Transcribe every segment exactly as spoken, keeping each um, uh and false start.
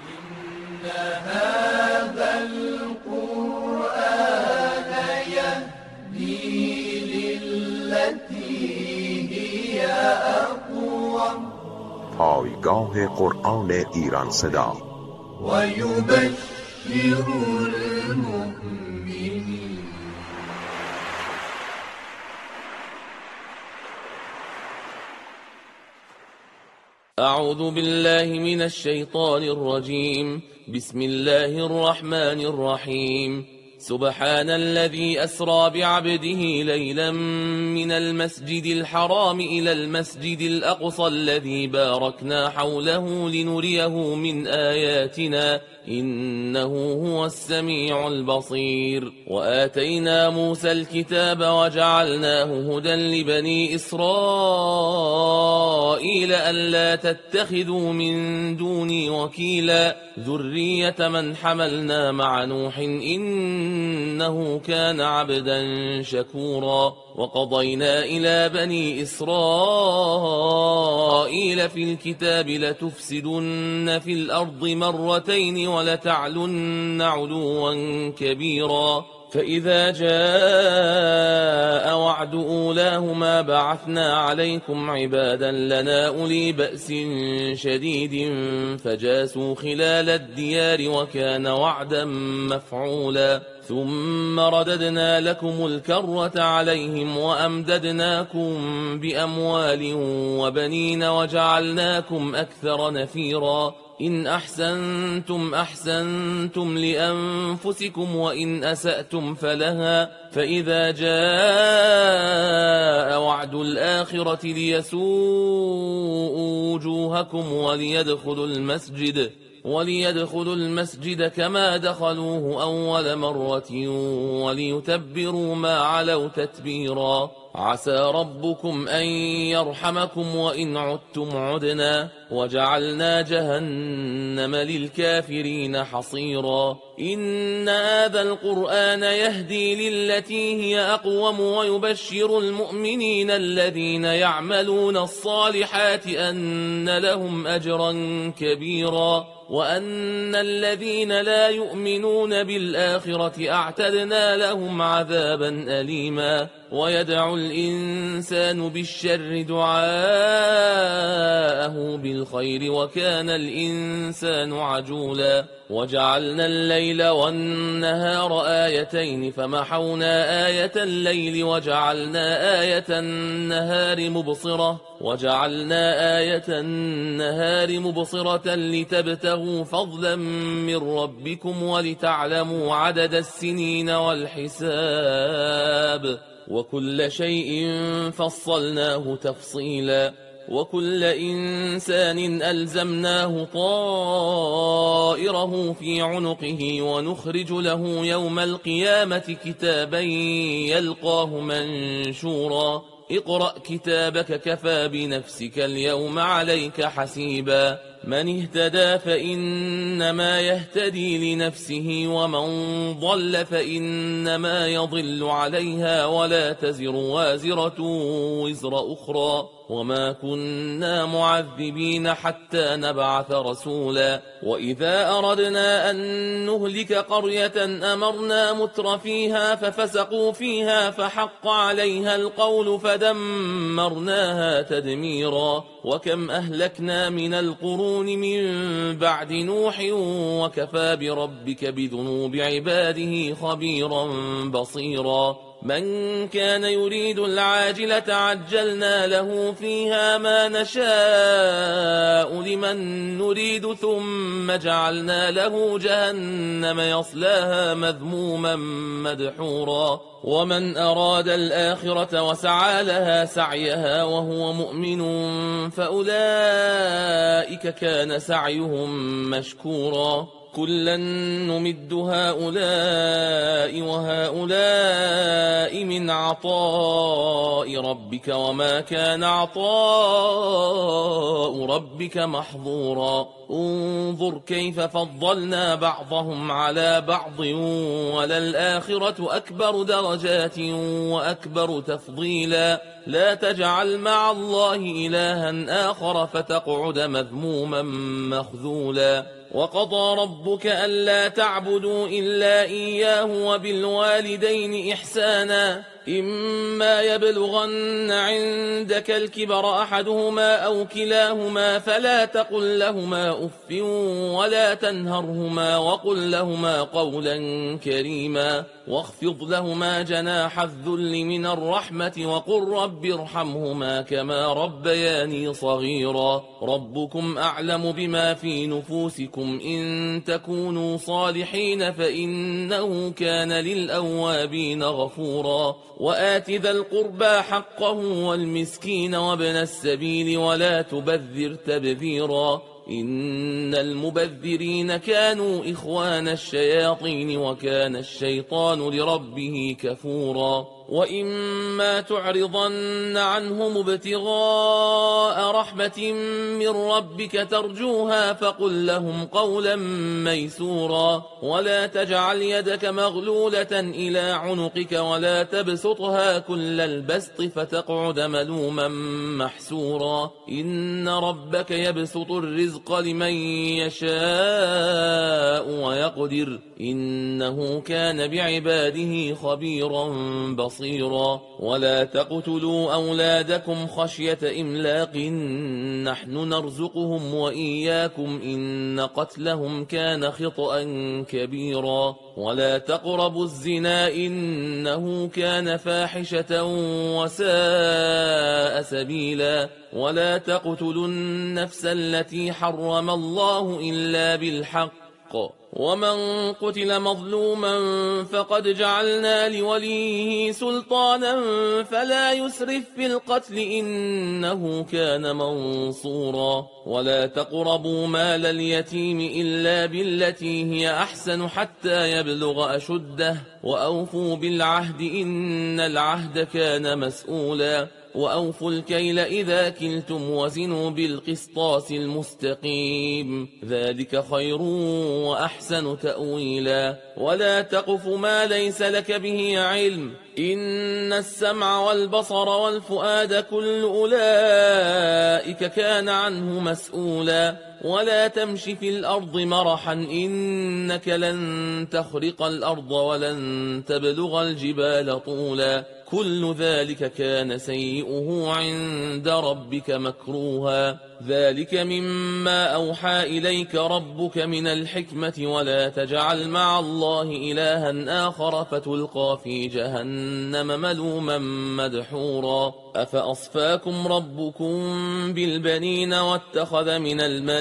إن هذا القرآن يهدي للتي هي أقوم. پایگاه قرآن ایران صدا. و یبشر المؤمنین. أعوذ بالله من الشيطان الرجيم. بسم الله الرحمن الرحيم. سبحان الذي أسرى بعبده ليلا من المسجد الحرام إلى المسجد الأقصى الذي باركنا حوله لنريه من آياتنا إنه هو السميع البصير. وآتينا موسى الكتاب وجعلناه هدى لبني إسرائيل ألا تتخذوا من دوني وكيلا ذرية من حملنا مع نوح إنه كان عبدا شكورا. وقضينا إلى بني إسرائيل في الكتاب لتفسدن في الأرض مرتين ولتعلن علوا كبيرا. فإذا جاء وعد أولاهما بعثنا عليكم عبادا لنا أولي بأس شديد فجاسوا خلال الديار وكان وعدا مفعولا. ثم رددنا لكم الكرة عليهم وأمددناكم بأموال وبنين وجعلناكم أكثر نفيرا. إن أحسنتم أحسنتم لأنفسكم وإن أسأتم فلها. فإذا جاء وعد الآخرة ليسوءوا وجوهكم وليدخلوا المسجد وليدخلوا المسجد كما دخلوه أول مرة وليتبروا ما علوا تتبيرا. عسى ربكم أن يرحمكم وإن عدتم عدنا وجعلنا جهنم للكافرين حصيرا. إن هذا القرآن يهدي للتي هي أقوم ويبشر المؤمنين الذين يعملون الصالحات أن لهم أجرا كبيرا وأن الذين لا يؤمنون بالآخرة أعتدنا لهم عذابا أليما. ويدعو الإنسان بالشر دعاءه بالخير وكان الإنسان عجولا. وجعلنا الليل والنهار آيتين فمحونا آية الليل وجعلنا آية النهار مبصرة وجعلنا آية النهار مبصرة لتبتغوا فضلا من ربكم ولتعلموا عدد السنين والحساب وكل شيء فصلناه تفصيلا. وكل إنسان ألزمناه طائره في عنقه ونخرج له يوم القيامة كتابا يلقاه منشورا. اقرأ كتابك كفى بنفسك اليوم عليك حسيبا. من اهتدى فإنما يهتدي لنفسه ومن ضل فإنما يضل عليها ولا تزر وازرة وزر أخرى وما كنا معذبين حتى نبعث رسولا. وإذا أردنا أن نهلك قرية أمرنا متر فيها ففسقوا فيها فحق عليها القول فدمرناها تدميرا. وكم أهلكنا من القرون من بعد نوح وكفى بربك بذنوب عباده خبيرا بصيرا. من كان يريد العاجلة عجلنا له فيها ما نشاء لمن نريد ثم جعلنا له جهنم يصلاها مذموما مدحورا. ومن أراد الآخرة وسعى لها سعيها وهو مؤمن فأولئك كان سعيهم مشكورا. كلا نمد هؤلاء وهؤلاء من عطاء ربك وما كان عطاء ربك محظورا. انظر كيف فضلنا بعضهم على بعض وللآخرة أكبر درجات وأكبر تفضيلا. لا تجعل مع الله إلها آخر فتقعد مذموما مخذولا. وقضى ربك ألا تعبدوا إلا إياه وبالوالدين إحسانا إما يبلغن عندك الكبر أحدهما أو كلاهما فلا تقل لهما أف ولا تنهرهما وقل لهما قولا كريما واخفض لهما جناح الذل من الرحمة وقل رب ارحمهما كما ربياني صغيرا ربكم أعلم بما في نفوسكم إن تكونوا صالحين فإنه كان للأوابين غفورا وآت ذا القربى حقه والمسكين وابن السبيل ولا تبذر تبذيرا إن المبذرين كانوا إخوان الشياطين وكان الشيطان لربه كفورا وإما تعرضن عنهم ابتغاء رحمة من ربك ترجوها فقل لهم قولا ميسورا ولا تجعل يدك مغلولة إلى عنقك ولا تبسطها كل البسط فتقعد ملوما محسورا إن ربك يبسط الرزق لمن يشاء ويقدر إنه كان بعباده خبيرا بصيرا بصيرا ولا تقتلوا أولادكم خشية إملاق نحن نرزقهم وإياكم إن قتلهم كان خطأ كبيرا ولا تقربوا الزنا إنه كان فاحشة وساء سبيلا ولا تقتلوا النفس التي حرم الله إلا بالحق ومن قتل مظلوما فقد جعلنا لوليه سلطانا فلا يسرف في القتل إنه كان منصورا ولا تقربوا مال اليتيم إلا بالتي هي أحسن حتى يبلغ أشده وأوفوا بالعهد إن العهد كان مسؤولا وأوفوا الكيل إذا كلتم وزنوا بالقسطاس المستقيم ذلك خير وأحسن تأويلا ولا تقف ما ليس لك به علم إن السمع والبصر والفؤاد كل أولئك كان عنه مسؤولا ولا تمش في الأرض مرحا إنك لن تخرق الأرض ولن تبلغ الجبال طولا كل ذلك كان سيئه عند ربك مكروها ذلك مما أوحى إليك ربك من الحكمة ولا تجعل مع الله إلها آخر فتلقى في جهنم ملوما مدحورا أفأصفاكم ربكم بالبنين واتخذ من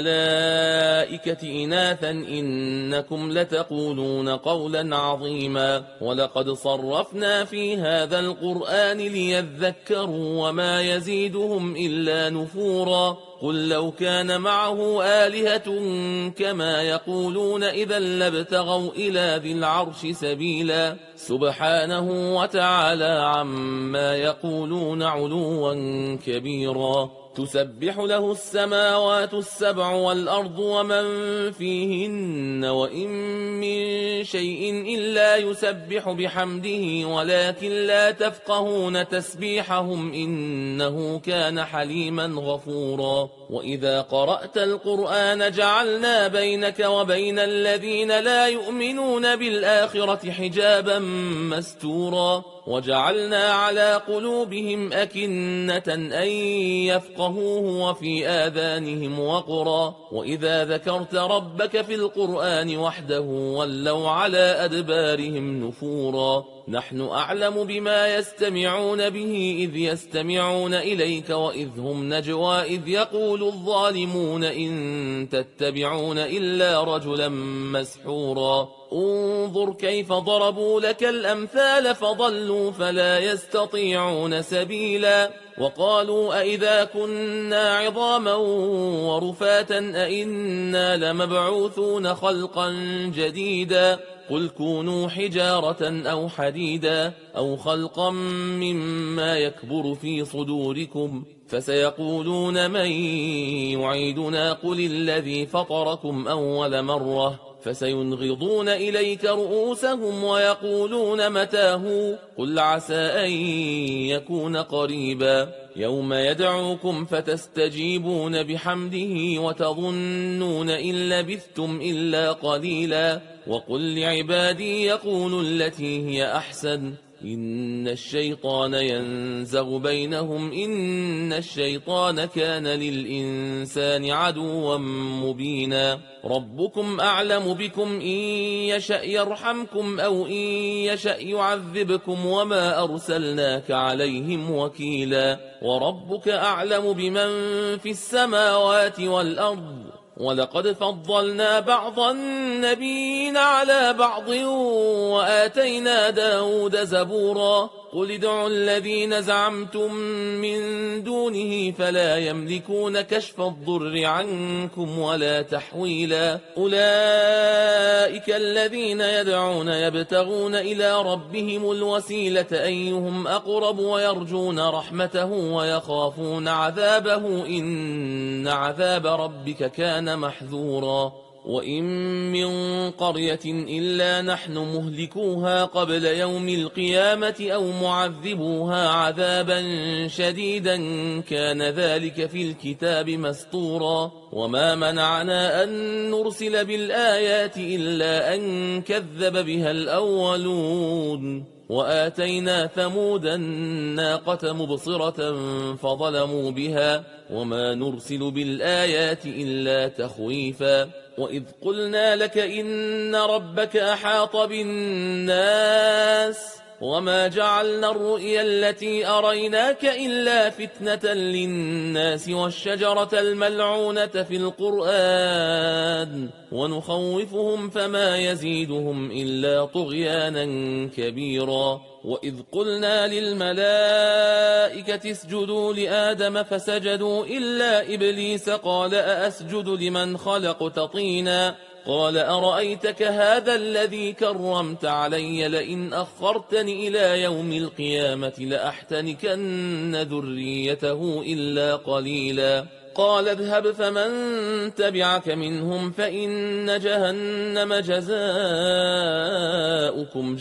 الملائكة إناثا إنكم لتقولون قولا عظيما ولقد صرفنا في هذا القرآن ليذكروا وما يزيدهم إلا نفورا قل لو كان معه آلهة كما يقولون إذا لابتغوا إلى ذي العرش سبيلا سبحانه وتعالى عما يقولون علوا كبيرا تسبح له السماوات السبع والأرض ومن فيهن وإن من شيء إلا يسبح بحمده ولكن لا تفقهون تسبيحهم إنه كان حليما غفورا وإذا قرأت القرآن جعلنا بينك وبين الذين لا يؤمنون بالآخرة حجابا مستورا وجعلنا على قلوبهم أكنة أن يفقهوه وفي آذانهم وقرا وإذا ذكرت ربك في القرآن وحده ولوا على أدبارهم نفورا نحن أعلم بما يستمعون به إذ يستمعون إليك وإذ هم نجوى إذ يقول الظالمون إن تتبعون إلا رجلا مسحورا انظر كيف ضربوا لك الأمثال فضلوا فلا يستطيعون سبيلا وقالوا أئذا كنا عظاما ورفاتا أئنا لمبعوثون خلقا جديدا قل كونوا حجارة أو حديدا أو خلقا مما يكبر في صدوركم فسيقولون من يعيدنا قل الذي فطركم أول مرة فسينغضون إليك رؤوسهم ويقولون متاه قل عسى أن يكون قريبا يوم يدعوكم فتستجيبون بحمده وتظنون إن لبثتم إلا قليلا وقل لعبادي يقولوا التي هي أحسن إن الشيطان ينزغ بينهم إن الشيطان كان للإنسان عدوا مبينا ربكم أعلم بكم إن يشأ يرحمكم أو إن يشأ يعذبكم وما أرسلناك عليهم وكيلا وربك أعلم بمن في السماوات والأرض ولقد فضلنا بعض النبيين على بعض وآتينا داود زبورا قل ادعوا الذين زعمتم من دونه فلا يملكون كشف الضر عنكم ولا تحويلا أولئك الذين يدعون يبتغون إلى ربهم الوسيلة أيهم أقرب ويرجون رحمته ويخافون عذابه إن عذاب ربك كان محذورا وإن من قرية إلا نحن مهلكوها قبل يوم القيامة أو معذبوها عذابا شديدا كان ذلك في الكتاب مسطورا وما منعنا أن نرسل بالآيات إلا أن كذب بها الأولون وآتينا ثمود الناقة مبصرة فظلموا بها وما نرسل بالآيات إلا تخويفا وإذ قلنا لك إن ربك أحاط بالناس وما جعلنا الرؤيا التي أريناك إلا فتنة للناس والشجرة الملعونة في القرآن ونخوفهم فما يزيدهم إلا طغيانا كبيرا وإذ قلنا للملائكة اسجدوا لآدم فسجدوا إلا إبليس قال أأسجد لمن خلقت طينا قال أرأيتك هذا الذي كرمت علي لئن أخرتني إلى يوم القيامة لأحتنكن ذريته إلا قليلا قال اذهب فمن تبعك منهم فإن جهنم جزاؤكم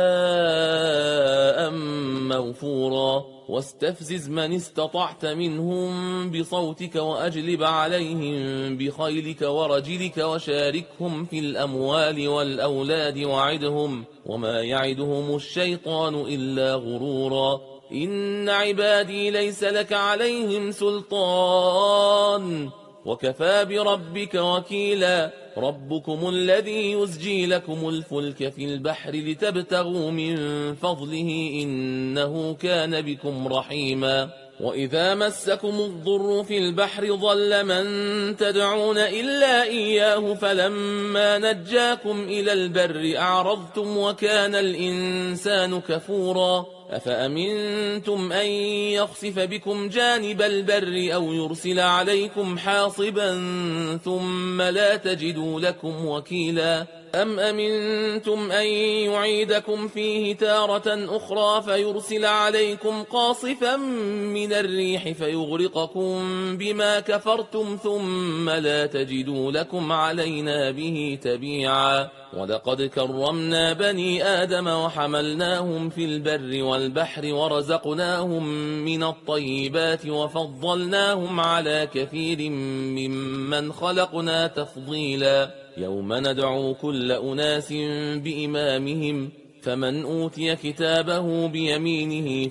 جزاء موفورا واستفزز من استطعت منهم بصوتك وأجلب عليهم بخيلك ورجلك وشاركهم في الأموال والأولاد وعدهم وما يعدهم الشيطان إلا غرورا إن عبادي ليس لك عليهم سلطان وكفى بربك وكيلا ربكم الذي يزجي لكم الفلك في البحر لتبتغوا من فضله إنه كان بكم رحيما وإذا مسكم الضر في البحر ضل من تدعون إلا إياه فلما نجاكم إلى البر أعرضتم وكان الإنسان كفورا أفأمنتم أن يخسف بكم جانب البر أو يرسل عليكم حاصبا ثم لا تجدوا لكم وكيلا أم أمنتم أن يعيدكم فيه تارة أخرى فيرسل عليكم قاصفا من الريح فيغرقكم بما كفرتم ثم لا تجدوا لكم علينا به تبيعا ولقد كرمنا بني آدم وحملناهم في البر والبحر ورزقناهم من الطيبات وفضلناهم على كثير ممن خلقنا تفضيلا يوم ندعو كل أناس بإمامهم فمن أوتي كتابه بيمينه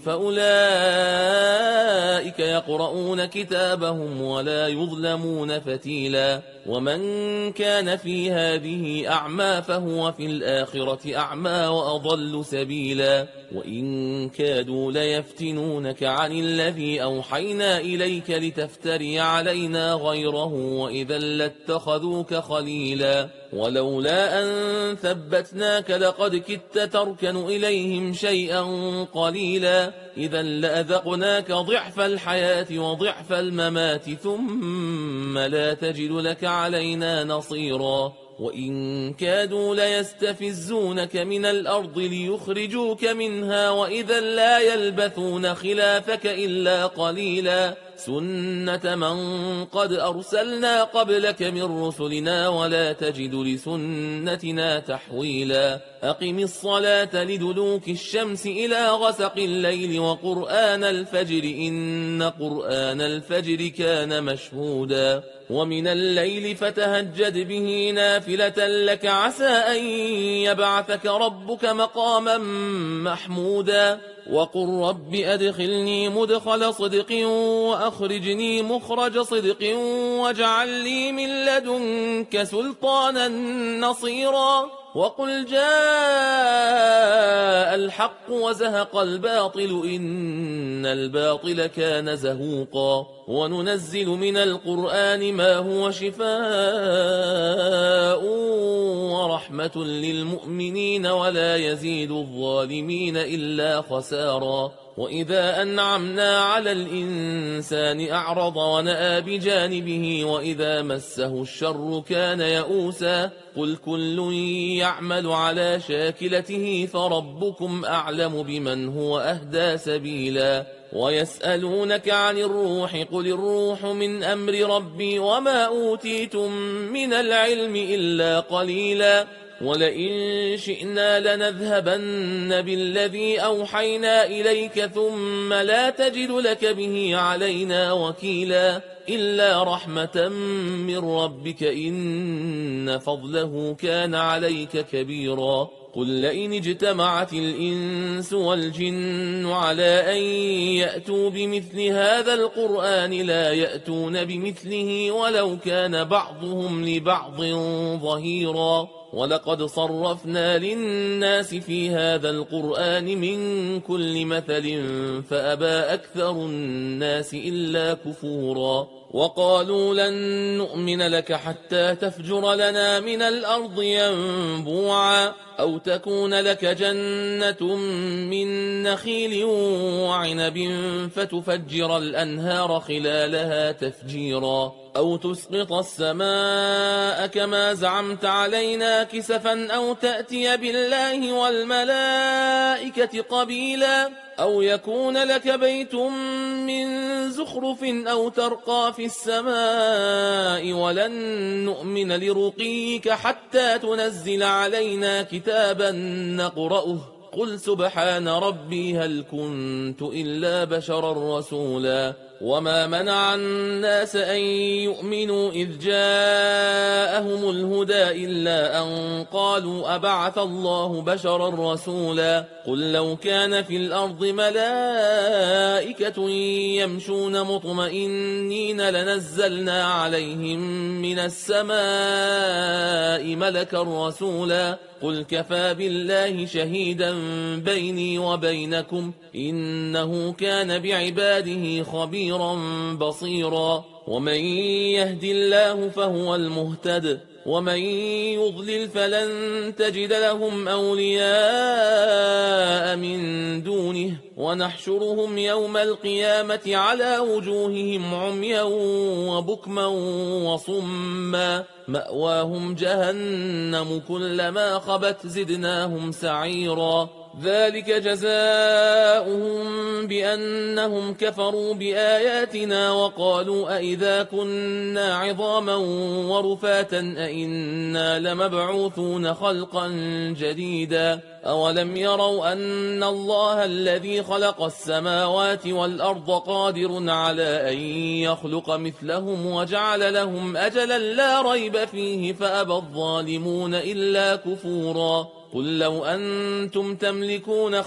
فأولئك يقرؤون كتابهم ولا يظلمون فتيلا ومن كان في هذه أعمى فهو في الآخرة أعمى وأضل سبيلا وإن كادوا ليفتنونك عن الذي أوحينا إليك لتفتري علينا غيره وإذا لاتخذوك خليلا ولولا أن ثبتناك لقد كدت تركن إليهم شيئا قليلا إذا لأذقناك ضعف الحياة وضعف الممات ثم لا تجد لك علينا نصيرا وإن كادوا ليستفزونك من الأرض ليخرجوك منها وإذا لا يلبثون خلافك إلا قليلا سنة من قد أرسلنا قبلك من رسلنا ولا تجد لسنتنا تحويلا أقم الصلاة لدلوك الشمس إلى غسق الليل وقرآن الفجر إن قرآن الفجر كان مشهودا ومن الليل فتهجد به نافلة لك عسى أن يبعثك ربك مقاما محمودا وقل رب أدخلني مدخل صدق وأخرجني مخرج صدق واجعل لي من لدنك سلطانا نصيرا وقل جاء الحق وزهق الباطل إن الباطل كان زهوقا وننزل من القرآن ما هو شفاء ورحمة للمؤمنين ولا يزيد الظالمين إلا خسارا وإذا أنعمنا على الإنسان أعرض ونأى بجانبه وإذا مسه الشر كان يئوسا قل كل يعمل على شاكلته فربكم أعلم بمن هو أهدى سبيلا ويسألونك عن الروح قل الروح من أمر ربي وما أوتيتم من العلم إلا قليلا ولئن شئنا لنذهبن بالذي أوحينا إليك ثم لا تجد لك به علينا وكيلا إلا رحمة من ربك إن فضله كان عليك كبيرا قل لئن اجتمعت الإنس والجن على أن يأتوا بمثل هذا القرآن لا يأتون بمثله ولو كان بعضهم لبعض ظهيرا ولقد صرفنا للناس في هذا القرآن من كل مثل فأبى أكثر الناس إلا كفورا وقالوا لن نؤمن لك حتى تفجر لنا من الأرض ينبوعا أو تكون لك جنة من نخيل وعنب فتفجر الأنهار خلالها تفجيرا أو تسقط السماء كما زعمت علينا كسفا أو تأتي بالله والملائكة قبيلا أو يكون لك بيت من زخرف أو ترقى في السماء ولن نؤمن لرقيك حتى تنزل علينا كتابا نقرأه قل سبحان ربي هل كنت إلا بشرا رسولا وما منع الناس أن يؤمنوا إذ جاءهم الهدى إلا أن قالوا أبعث الله بشرا رسولا قل لو كان في الأرض ملائكة يمشون مطمئنين لنزلنا عليهم من السماء ملكا رسولا قل كفى بالله شهيدا بيني وبينكم إنه كان بعباده خبيرا بصيرا ومن يهد الله فهو المهتد ومن يضلل فلن تجد لهم أولياء من دونه ونحشرهم يوم القيامة على وجوههم عميا وبكما وصما مأواهم جهنم كلما خبت زدناهم سعيرا ذلك جزاؤهم بأنهم كفروا بآياتنا وقالوا أئذا كنا عظاما ورفاتا أئنا لمبعوثون خلقا جديدا أولم يروا أن الله الذي خلق السماوات والأرض قادر على أن يخلق مثلهم وجعل لهم أجلا لا ريب فيه فأبى الظالمون إلا كفورا قل لو أنتم تملكون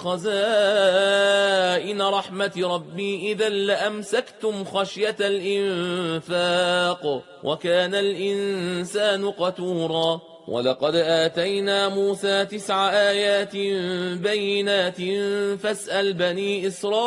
خزائن رحمة ربي إذا لأمسكتم خشية الإنفاق وكان الإنسان قتورا ولقد آتينا موسى تسع آيات بينات فاسأل بني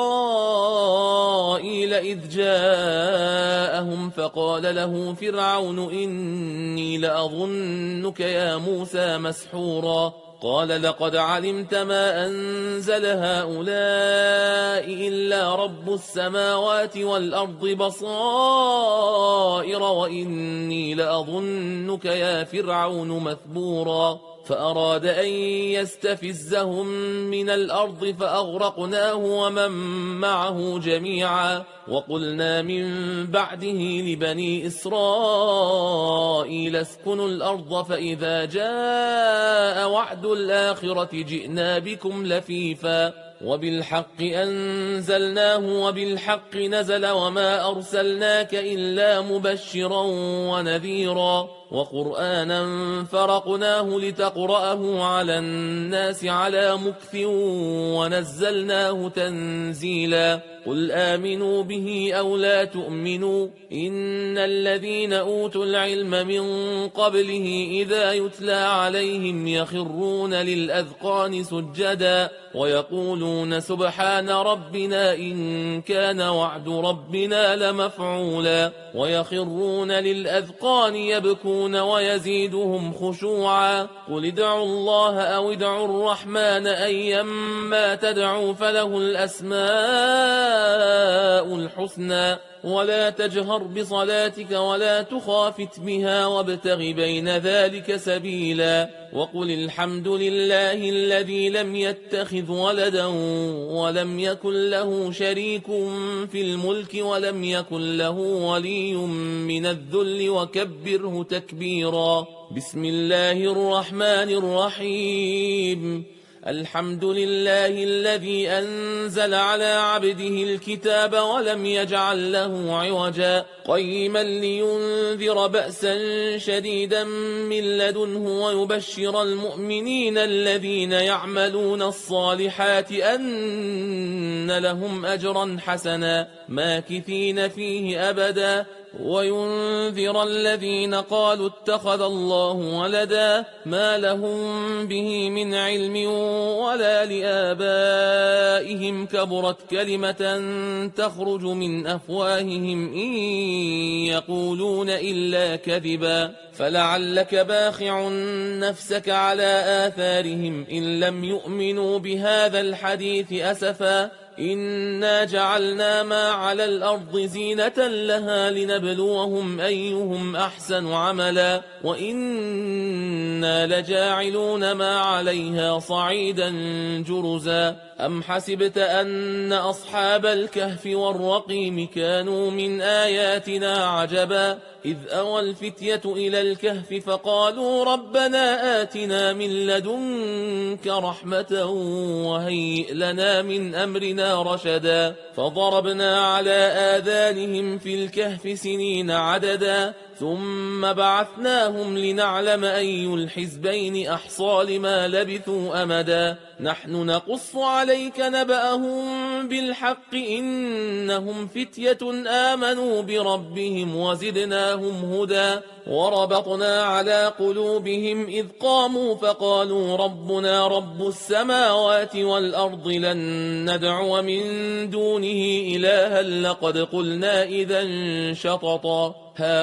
إسرائيل إذ جاءهم فقال له فرعون إني لأظنك يا موسى مسحورا قال لقد علمت ما أنزل هؤلاء إلا رب السماوات والأرض بصائر وإني لأظنك يا فرعون مثبورا فأراد أن يستفزهم من الأرض فأغرقناه ومن معه جميعا وقلنا من بعده لبني إسرائيل اسكنوا الأرض فإذا جاء وعد الآخرة جئنا بكم لفيفا وبالحق أنزلناه وبالحق نزل وما أرسلناك إلا مبشرا ونذيرا وقرآنا فرقناه لتقرأه على الناس على مكث ونزلناه تنزيلا قل آمنوا به أو لا تؤمنوا إن الذين أوتوا العلم من قبله إذا يتلى عليهم يخرون للأذقان سجدا ويقولون سبحان ربنا إن كان وعد ربنا لمفعولا ويخرون للأذقان يبكون ويزيدهم خشوعا قل ادعوا الله أو ادعوا الرحمن أيما تدعوا فله الأسماء الحسنى ولا تجهر بصلاتك ولا تخافت بها وابتغ بين ذلك سبيلا وقل الحمد لله الذي لم يتخذ ولدا ولم يكن له شريك في الملك ولم يكن له ولي من الذل وكبره تكبيرا بسم الله الرحمن الرحيم الحمد لله الذي أنزل على عبده الكتاب ولم يجعل له عوجا قيما لينذر بأسا شديدا من لدنه ويبشر المؤمنين الذين يعملون الصالحات أن لهم أجرا حسنا ماكثين فيه أبدا وينذر الذين قالوا اتخذ الله ولدا ما لهم به من علم ولا لآبائهم كبرت كلمة تخرج من أفواههم إن يقولون إلا كذبا فلعلك باخع نفسك على آثارهم إن لم يؤمنوا بهذا الحديث أسفا إنا جعلنا ما على الأرض زينة لها لنبلوهم أيهم أحسن عملا وإنا لجاعلون ما عليها صعيدا جرزا أم حسبت أن أصحاب الكهف والرقيم كانوا من آياتنا عجبا إذ أوى الفتية إلى الكهف فقالوا ربنا آتنا من لدنك رحمة وهيئ لنا من أمرنا رشدا فضربنا على آذانهم في الكهف سنين عددا ثم بعثناهم لنعلم أي الحزبين أحصى لما لبثوا أمدا نحن نقص عليك نبأهم بالحق إنهم فتية آمنوا بربهم وزدناهم هدى وربطنا على قلوبهم إذ قاموا فقالوا ربنا رب السماوات والأرض لن ندعو من دونه إلها لقد قلنا إذا شططا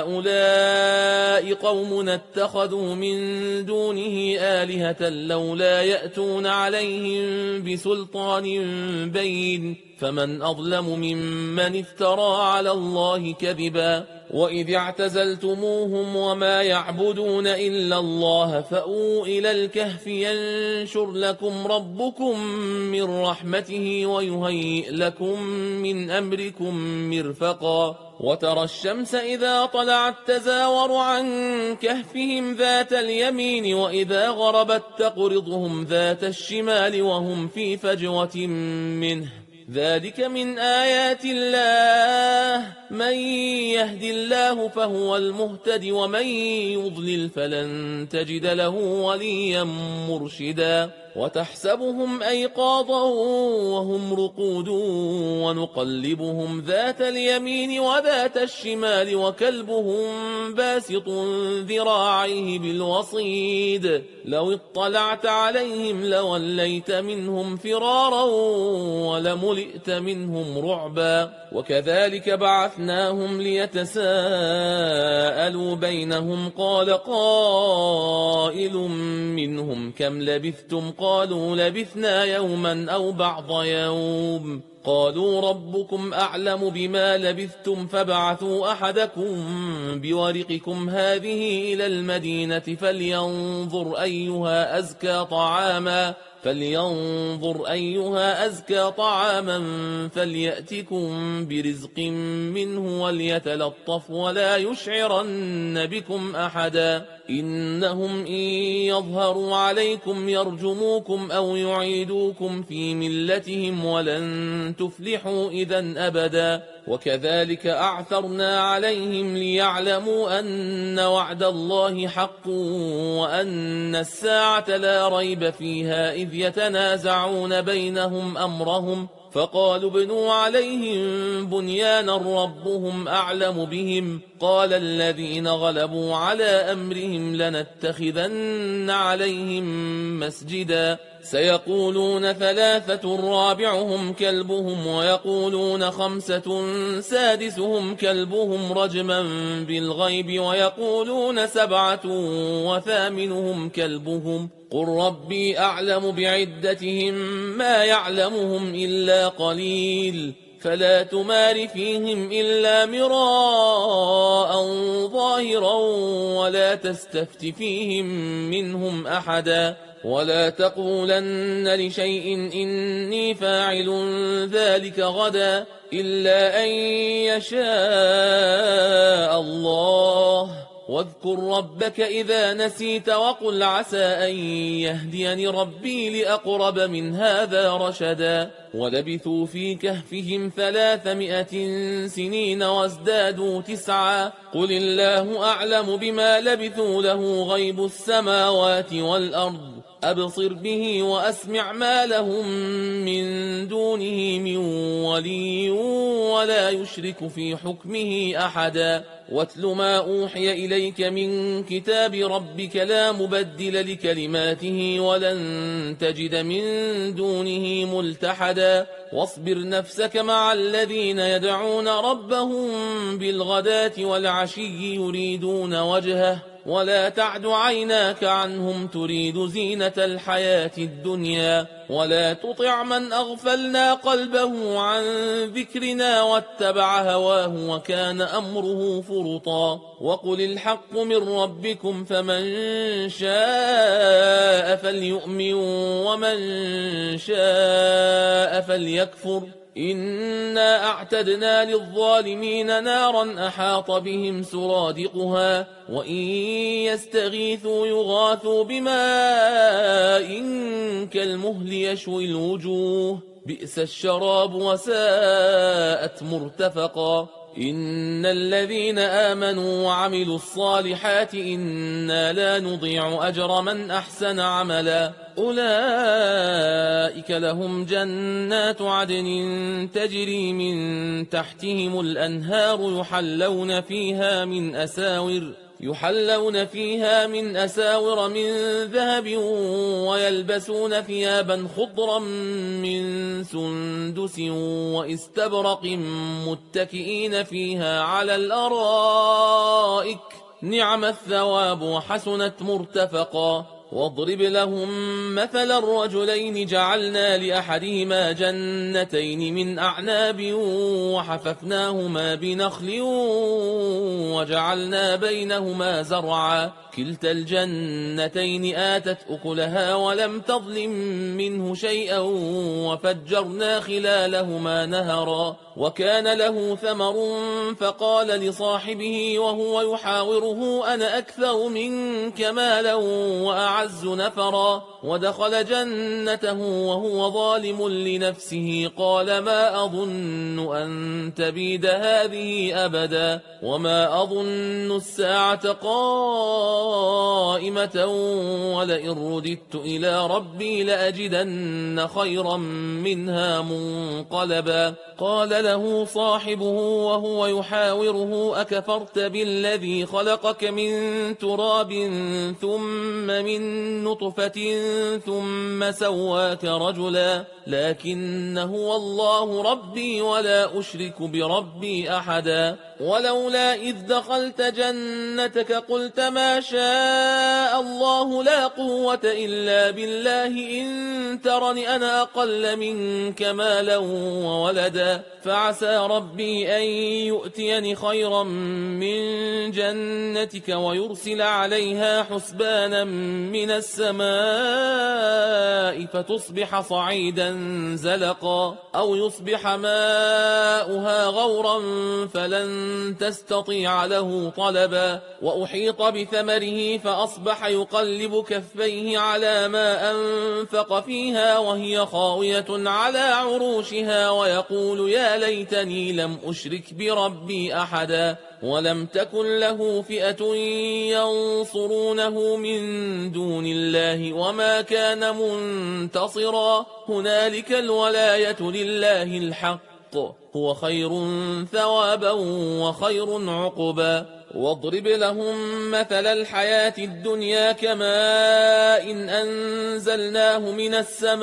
هؤلاء قومنا اتخذوا من دونه آلهة لولا يأتون عليهم بسلطان بين فمن أظلم ممن افترى على الله كذبا وإذ اعتزلتموهم وما يعبدون إلا الله فأووا إلى الكهف ينشر لكم ربكم من رحمته ويهيئ لكم من أمركم مرفقا وترى الشمس إذا طلعت تزاور عن كهفهم ذات اليمين وإذا غربت تقرضهم ذات الشمال وهم في فجوة منه ذلك من آيات الله من يهد الله فهو المهتد ومن يضلل فلن تجد له وليا مرشدا وتحسبهم أيقاظا وهم رقود ونقلبهم ذات اليمين وذات الشمال وكلبهم باسط ذراعيه بالوصيد لو اطلعت عليهم لوليت منهم فرارا ولملئت ملئت منهم رعبا. وكذلك بعثناهم ليتساءلوا بينهم قال قائل منهم كم لبثتم قالوا لبثنا يوما أو بعض يوم قالوا ربكم أعلم بما لبثتم فابعثوا أحدكم بورقكم هذه إلى المدينة فلينظر أيها أزكى طعاما فلينظر أيها أزكى طعاما فليأتكم برزق منه وليتلطف ولا يشعرن بكم أحدا إنهم إن يظهروا عليكم يرجموكم أو يعيدوكم في ملتهم ولن تفلحوا إذا أبدا. وكذلك أعثرنا عليهم ليعلموا أن وعد الله حق وأن الساعة لا ريب فيها إذ يتنازعون بينهم أمرهم فقالوا ابنوا عليهم بنيانا ربهم أعلم بهم قال الذين غلبوا على أمرهم لنتخذن عليهم مسجدا سيقولون ثلاثة رابعهم كلبهم ويقولون خمسة سادسهم كلبهم رجما بالغيب ويقولون سبعة وثامنهم كلبهم قل ربي أعلم بعدتهم ما يعلمهم إلا قليل فلا تمار فيهم إلا مراء ظاهرا ولا تستفت فيهم منهم أحدا ولا تقولن لشيء إني فاعل ذلك غدا إلا أن يشاء الله واذكر ربك إذا نسيت وقل عسى أن يهديني ربي لأقرب من هذا رشدا ولبثوا في كهفهم ثلاثمائة سنين وازدادوا تسعا قل الله أعلم بما لبثوا له غيب السماوات والأرض أبصر به وأسمع ما لهم من دونه من ولي ولا يشرك في حكمه أحدا واتل ما أوحي إليك من كتاب ربك لا مبدل لكلماته ولن تجد من دونه ملتحدا واصبر نفسك مع الذين يدعون ربهم بالغداة والعشي يريدون وجهه ولا تعد عيناك عنهم تريد زينة الحياة الدنيا ولا تطع من أغفلنا قلبه عن ذكرنا واتبع هواه وكان أمره فرطا وقل الحق من ربكم فمن شاء فليؤمن ومن شاء فليكفر إنا أعتدنا للظالمين نارا أحاط بهم سرادقها وإن يستغيثوا يغاثوا بماء كالمهل يشوي الوجوه بئس الشراب وساءت مرتفقا إن الذين آمنوا وعملوا الصالحات إنا لا نضيع أجر من أحسن عملا أولئك لهم جنات عدن تجري من تحتهم الأنهار يحلون فيها من أساور يحلون فيها من أساور من ذهب ويلبسون ثيابا خضرا من سندس واستبرق متكئين فيها على الأرائك نعم الثواب وحسنت مرتفقا واضرب لهم مثل الرجلين جعلنا لأحدهما جنتين من أعناب وحففناهما بنخل وجعلنا بينهما زرعا كلتا الجنتين آتت أكلها ولم تظلم منه شيئا وفجرنا خلالهما نهرا وكان له ثمر فقال لصاحبه وهو يحاوره أنا أكثر منك مالا وأعز نفرا ودخل جنته وهو ظالم لنفسه قال ما أظن أن تبيد هذه أبدا وما أظن الساعة قائمة رحمة ولئن رددت إلى ربي لأجدن خيرا منها منقلبا. قال له صاحبه وهو يحاوره أكفرت بالذي خلقك من تراب ثم من نطفة ثم سواك رجلا لكن هو الله ربي ولا أشرك بربي أحدا. ولولا إذ دخلت جنتك قلت ما شاء الله لا قوة إلا بالله إن ترني أنا أقل منك مالا وولدا فعسى ربي أن يؤتيني خيرا من جنتك ويرسل عليها حسبانا من السماء فتصبح صعيدا زلقا أو يصبح ماؤها غورا فلن تستطيع له طلبا. وأحيط بثمره فأصبح يقلب كفيه على ما أنفق فيها وهي خاوية على عروشها ويقول يا ليتني لم أشرك بربي أحدا. ولم تكن له فئة ينصرونه من دون الله وما كان منتصرا. هنالك الولاية لله الحق هو خير ثوابا وخير عقبا. واضرب لهم مثل الحياة الدنيا كماء إن أنزلناه من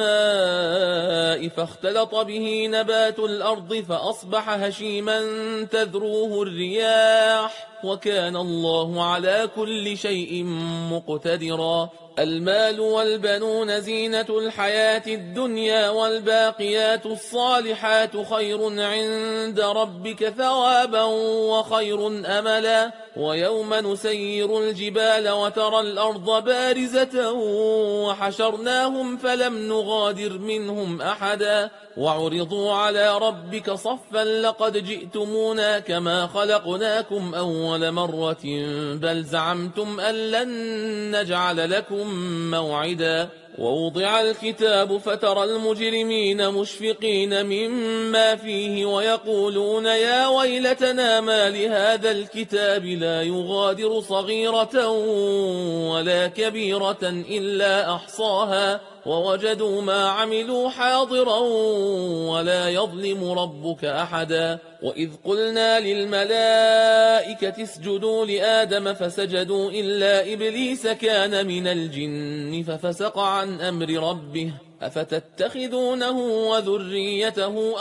السماء فاختلط به نبات الأرض فأصبح هشيما تذروه الرياح وكان الله على كل شيء مقتدرا. المال والبنون زينة الحياة الدنيا والباقيات الصالحات خير عند ربك ثوابا وخير أملا. ويوم نسير الجبال وترى الأرض بارزة وحشرناهم فلم نغادر منهم أحدا وعرضوا على ربك صفا لقد جئتمونا كما خلقناكم أول مرة بل زعمتم أن لن نجعل لكم موعدا. ووضع الكتاب فترى المجرمين مشفقين مما فيه ويقولون يا ويلتنا ما لهذا الكتاب لا يغادر صغيرة ولا كبيرة إلا أحصاها ووجدوا ما عملوا حاضرا ولا يظلم ربك أحدا. وإذ قلنا للملائكة اسجدوا لآدم فسجدوا إلا إبليس كان من الجن ففسق عن أمر ربه أفتتخذونه وذريته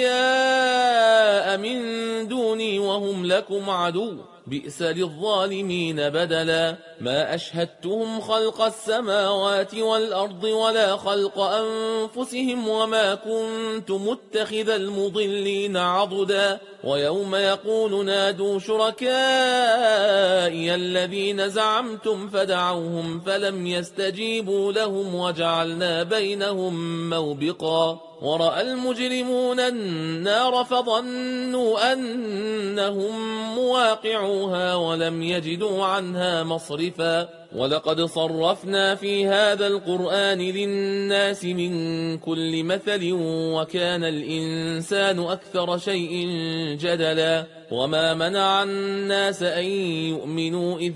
أولياء من دوني وهم لكم عدو بئس للظالمين بدلا. ما أشهدتهم خلق السماوات والأرض ولا خلق أنفسهم وما كنت متخذ المضلين عضدا. ويوم يقول نادوا شركائي الذين زعمتم فدعوهم فلم يستجيبوا لهم وجعلنا بينهم موبقا. ورأى المجرمون النار فظنوا أنهم مواقعوها ولم يجدوا عنها مصرفا. ولقد صرفنا في هذا القرآن للناس من كل مثل وكان الإنسان أكثر شيء جدلا. وما منع الناس أن يؤمنوا إذ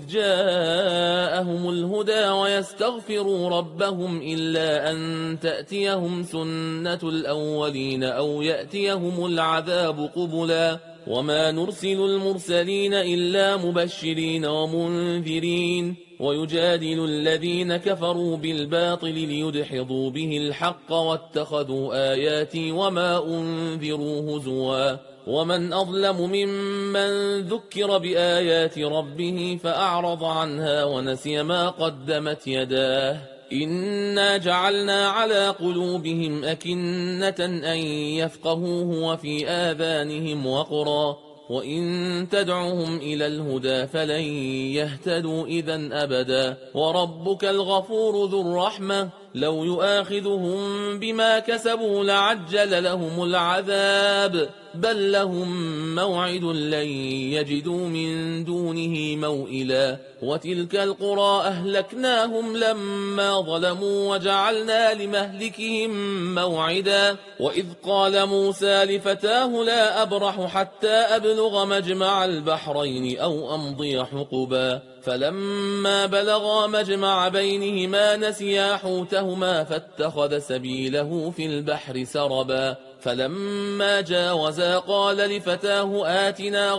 جاءهم الهدى ويستغفروا ربهم إلا أن تأتيهم سنة الأولين أو يأتيهم العذاب قبلا. وما نرسل المرسلين إلا مبشرين ومنذرين ويجادل الذين كفروا بالباطل ليدحضوا به الحق واتخذوا آياتي وما أنذروا هزوا. ومن أظلم ممن ذكر بآيات ربه فأعرض عنها ونسي ما قدمت يداه إنا جعلنا على قلوبهم أكنة أن يفقهوه وفي آذانهم وقرا وإن تدعهم إلى الهدى فلن يهتدوا إذا أبدا. وربك الغفور ذو الرحمة لو يؤاخذهم بما كسبوا لعجل لهم العذاب بل لهم موعد لن يجدوا من دونه موئلا وتلك القرى أهلكناهم لما ظلموا وجعلنا لمهلكهم موعدا وإذ قال موسى لفتاه لا أبرح حتى أبلغ مجمع البحرين أو أمضي حقبا فلما بلغا مجمع بينهما نسيا حوتهما فاتخذ سبيله في البحر سربا فلما جاوزا قال لفتاه آتنا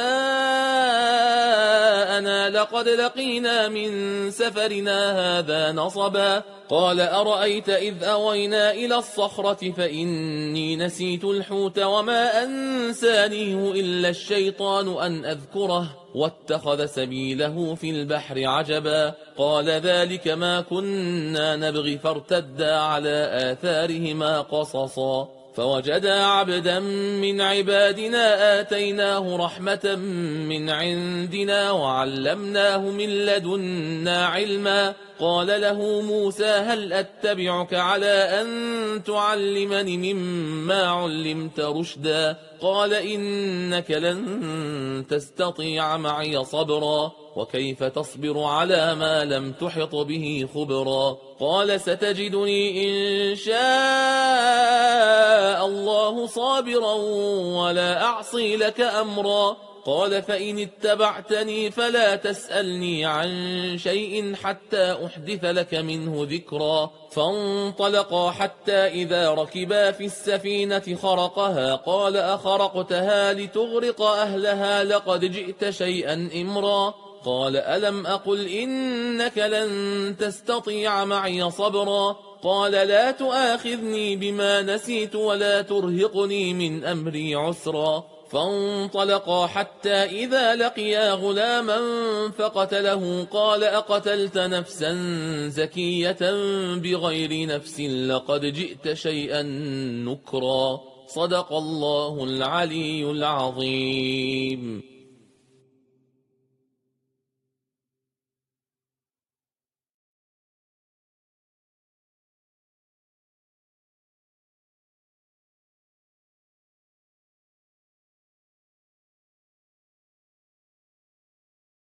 غداءنا لقد لقينا من سفرنا هذا نصبا قال أرأيت إذ أوينا إلى الصخرة فإني نسيت الحوت وما أنسانيه إلا الشيطان أن أذكره واتخذ سبيله في البحر عجبا قال ذلك ما كنا نبغي فارتدا على آثارهما قصصا فوجدا عبدا من عبادنا آتيناه رحمة من عندنا وعلمناه من لدنا علما قال له موسى هل أتبعك على أن تعلمني مما علمت رشدا قال إنك لن تستطيع معي صبرا وكيف تصبر على ما لم تحط به خبرا قال ستجدني إن شاء الله صابرا ولا أعصي لك أمرا قال فإن اتبعتني فلا تسألني عن شيء حتى أحدث لك منه ذكرا فانطلقا حتى إذا ركبا في السفينة خرقها قال أخرقتها لتغرق أهلها لقد جئت شيئا إمرا قال ألم أقل إنك لن تستطيع معي صبرا قال لا تؤاخذني بما نسيت ولا ترهقني من أمري عسرا فانطلقا حتى إذا لقيا غلاما فقتله قال أقتلت نفسا زكية بغير نفس لقد جئت شيئا نكرا صدق الله العلي العظيم.